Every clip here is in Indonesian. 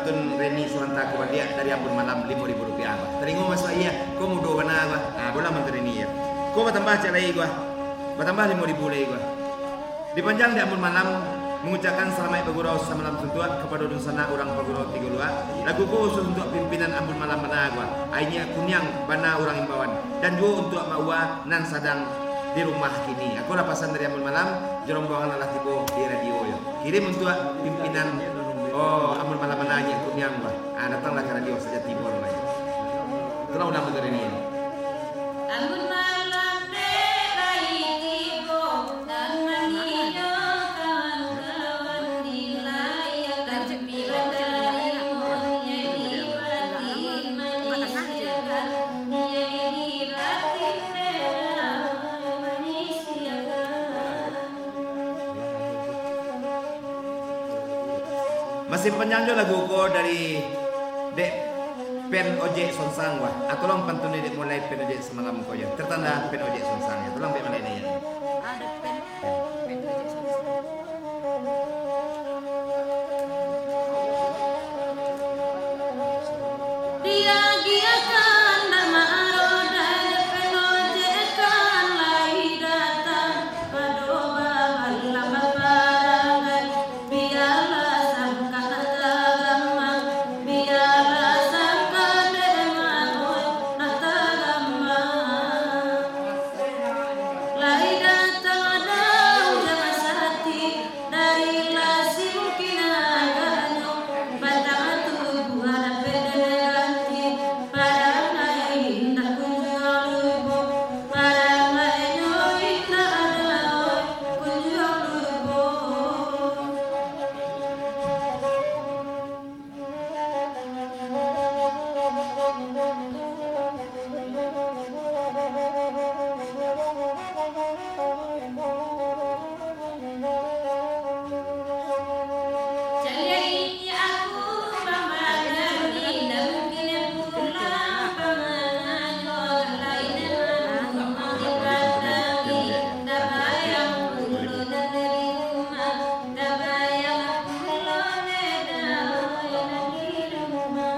pantun Reni Suwanta Kubadia dari Ambon Malam Rp5.000 gua. Teringo mas iya, ko mudo bana gua. Bola man Reni ya. Ko batambah calai gua. Batambah Rp5.000 lagi gua. Dipanjang di Ambon Malam mengucapkan selamat pagurau samalam suntua kepada dunsana orang pagurau 32. Lagu ko khusus untuk pimpinan Ambon Malam Managua. Ainya kunyang bana orang imbauan dan juga untuk maua nan sadang di rumah kini. Aku rapasan dari Ambon Malam, jorong bawangan alah tibo di radio yo. Kirim untuk pimpinan Ambon Malam Managua kunyang gua. Datanglah ke radio saja timur lah. Itulah ulang bentar ini. Ambon Malam derai tibo dan maniyo kawan-kawan dilayakan sembilan dari mulia batin manisyakan nyai batin Masih penyanyi lagu ko dari Dek Pen Ojek Sonsang wah. Tolong pantun Dek mulai Pen Ojek semalam ko ya. Tertanda Pen Ojek Sonsang ya. Tolong bagaimana ini ya. ada pen dia giakan nama roda penojekan lai datang padoba lama barangan biarlah sangka natagama biarlah sangka demanoy natagama lai datang ada udah sati dari lasim kinaganyo batang tubuh ada peneganti para ngai indah kunjung lubo para ngai nyoy indah adalah kunjung lubo. Jalai aku pamanani dan mungkin pulang pamananyo lain aku dipadangi dabayang pulo dari rumah dabayang pulo nedaoy lagi rumah.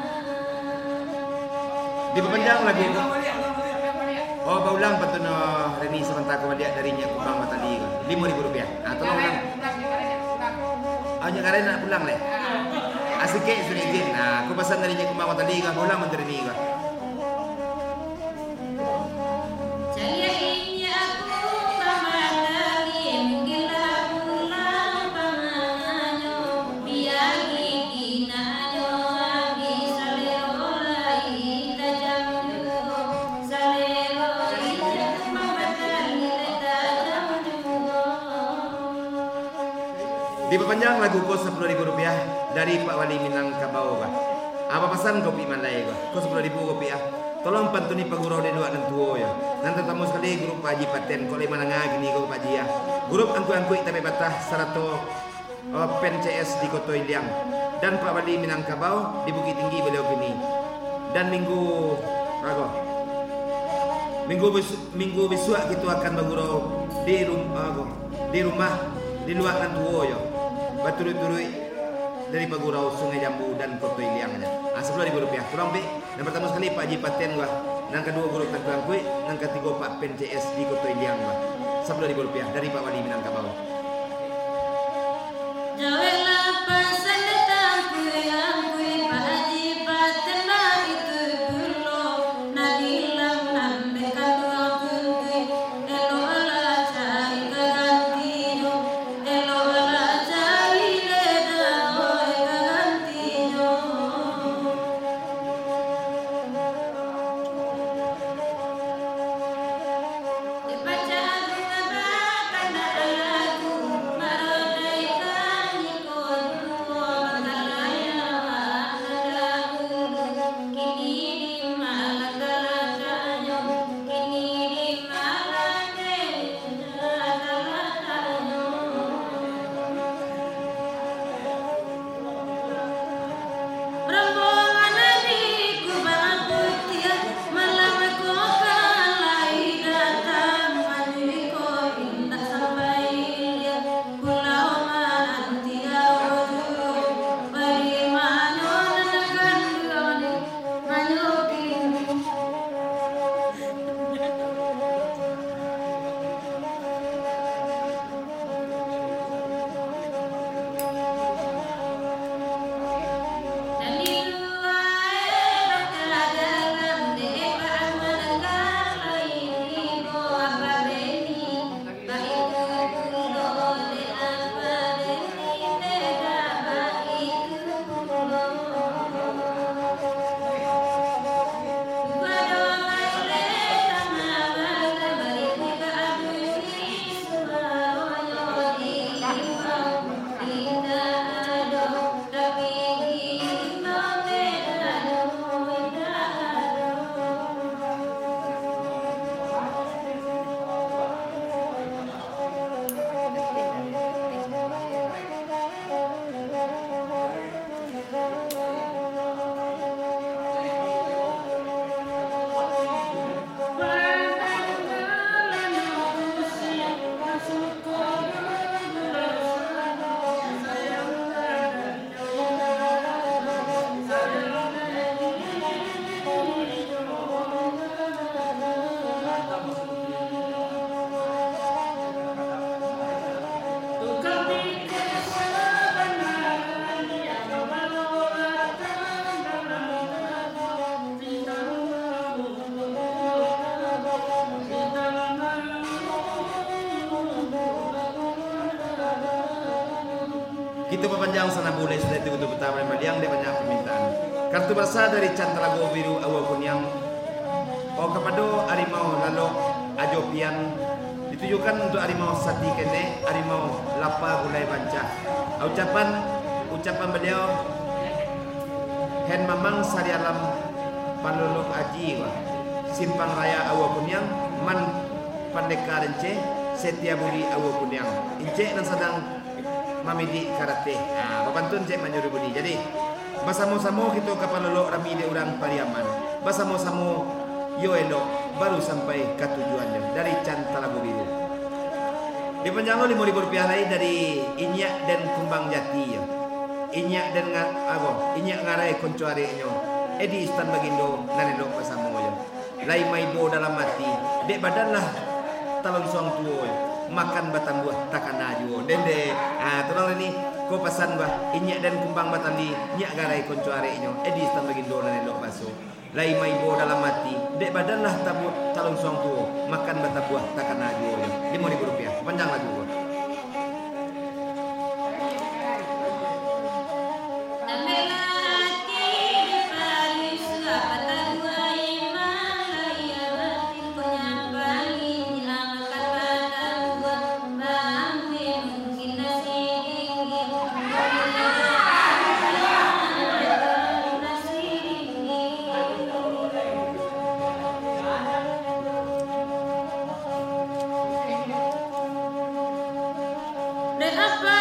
Diperpanjang lagi ko. Baulang pantun Reni Suwanta Kubadia dari Nyak Kupang Matali ko. Rp5.000. Tolong ulang. Nyak nak pulang leh. Asik sudah izin. Aku pesan dari Nyak Kupang Matali ko. Baulang man Reni ko. Jalai aku pamanani mungkin pulang pamananyo biagi kinanyo abi salero lai tajam jugo salero ijak mamatali tajam jugo. Diperpanjang lagu ko Rp10.000 dari Pak Wali Minangkabau ka. Apa pesan kopi malay ko? Ko Rp10.000 kopi Tolong pantuni pagurau de dua dan tuo ya. Nanti tamu sekali grup Pak Haji Paten ko lima nanga gini ko Pak Haji ya. Grup angku-angku tapi batah sarato pen CS di Koto Iliang dan Pak Wali Minangkabau di Bukit Tinggi beliau gini. Dan minggu besok kita akan bagurau di rumah di luar dan tuo ya. Baturui dari Pagurau Sungai Jambu dan Koto Iliangnya. Rp10.000. Tolong Pi. Yang pertama sekali Pak Haji Paten gua. Yang kedua grup Tangkuangkui, yang ketiga Pak Pen CS di Koto Iliang gua. Rp10.000 dari Pak Wali Minangkabau. Jawelah pasan datang kui Pak Haji Paten lah itu pulo nadilang nambe kandung tuntui elo ala cari kegantiyo elo ala cari ledaoy kegantiyo. Dibaca bunga bakana lagu marodai kaniko duo Itu perpanjang sana boleh sudah itu untuk pertama yang dia banyak permintaan. Kartu basah dari Cantalago biru awal kunyang. Oh kepada harimau lalu ajopian ditujukan untuk harimau sati kene, harimau lapa gulai banca. Ucapan beliau hen mamang sari alam panuluk aji wa simpang raya awal kunyang man pandeka rence setia budi awal kunyang. Ince dan sedang mamidi karate. Babantun cek manjuri budi. Jadi basamo-samo kita kapalolo rami de urang Pariaman. Basamo-samo yo elok baru sampai ke tujuannya dari Cantalago biru. Di Panjang Rp5.000 lagi dari Inyak dan Kumbang Jati ya. Inyak dan Inyak ngarai koncuarenyo. Edi istan bagindo nanelok basamo ya. Lai maibo dalam mati. Dek badanlah talon suang tuo ya. Makan batang buah takkan aju. Dende tolong ini ko pasan bah Inyak dan Kumbang Batali nyak ngarai koncuarenyo. Edi istan bagindo nanelok baso. Lai maibo dalam mati. Dek badanlah tabut talon suang tuo. Makan batang buah takkan aju ya. Rp5.000. Panjang lagu. apa